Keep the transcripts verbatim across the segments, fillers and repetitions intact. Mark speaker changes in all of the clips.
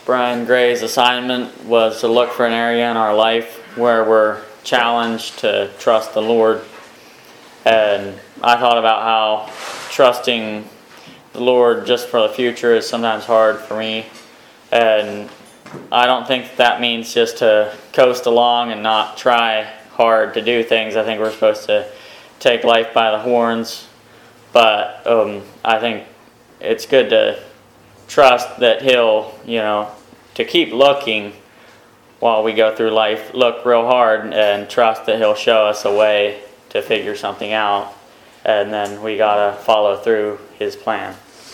Speaker 1: Brian Gray's assignment was to look for an area in our life where we're challenged to trust the Lord. And I thought about how trusting the Lord just for the future is sometimes hard for me. And I don't think that means just to coast along and not try hard to do things. I think we're supposed to take life by the horns. But um, I think it's good to trust that He'll, you know, to keep looking while we go through life, look real hard and trust that He'll show us a way to figure something out. And then we gotta follow through His plan.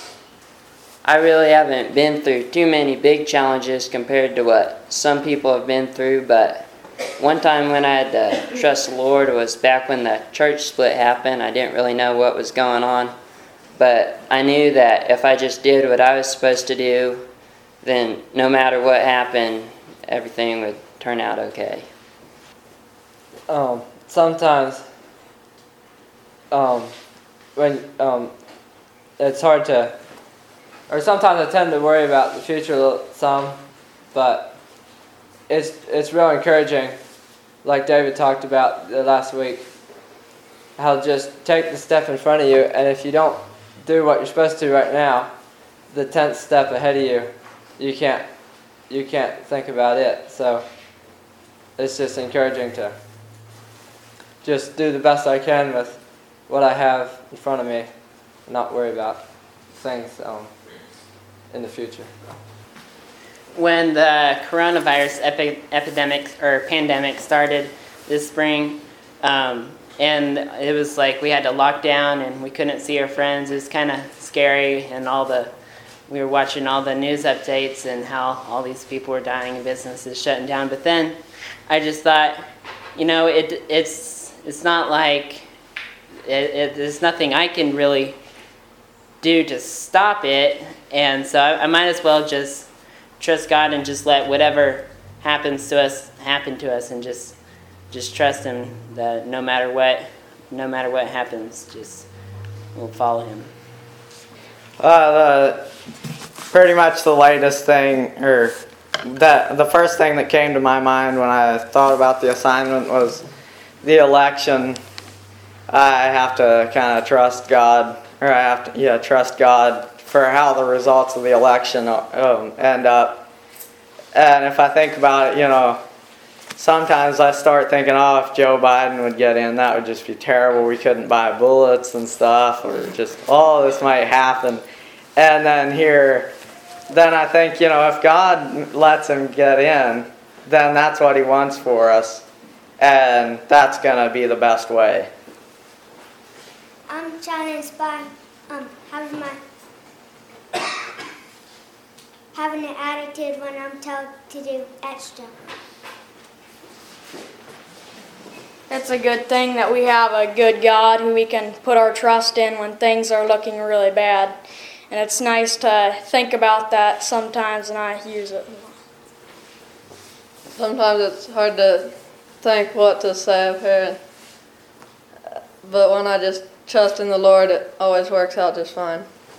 Speaker 2: I really haven't been through too many big challenges compared to what some people have been through, but one time when I had to trust the Lord was back when the church split happened. I didn't really know what was going on, but I knew that if I just did what I was supposed to do, then no matter what happened, everything would turn out okay.
Speaker 3: Um, sometimes um, when um, it's hard to, or sometimes I tend to worry about the future a little, some, but it's it's real encouraging, like David talked about the last week, how just take the step in front of you, and if you don't do what you're supposed to right now, the tenth step ahead of you, you can't you can't think about it. So it's just encouraging to just do the best I can with what I have in front of me, and not worry about things um, in the future.
Speaker 4: When the coronavirus epi- epidemic or pandemic started this spring, um, and it was like we had to lock down and we couldn't see our friends. It was kind of scary, and all the we were watching all the news updates and how all these people were dying and businesses shutting down. But then I just thought, you know, it it's it's not like it, it, there's nothing I can really do to stop it, and so I, I might as well just trust God and just let whatever happens to us happen to us, and just just trust Him that no matter what, no matter what happens, just we'll follow Him.
Speaker 5: Uh, the pretty much the latest thing, or that the first thing that came to my mind when I thought about the assignment was the election. I have to kind of trust God, or I have to yeah trust God for how the results of the election um, end up. And if I think about it, you know, sometimes I start thinking, oh, if Joe Biden would get in, that would just be terrible. We couldn't buy bullets and stuff, or just, oh, this might happen. And then here, then I think, you know, if God lets him get in, then that's what He wants for us. And that's going to be the best way.
Speaker 6: I'm challenged by um, having my having an attitude when I'm told to do extra.
Speaker 7: It's a good thing that we have a good God who we can put our trust in when things are looking really bad. And it's nice to think about that sometimes, and I use it.
Speaker 8: Sometimes it's hard to think what to say up here, but when I just trust in the Lord, it always works out just fine.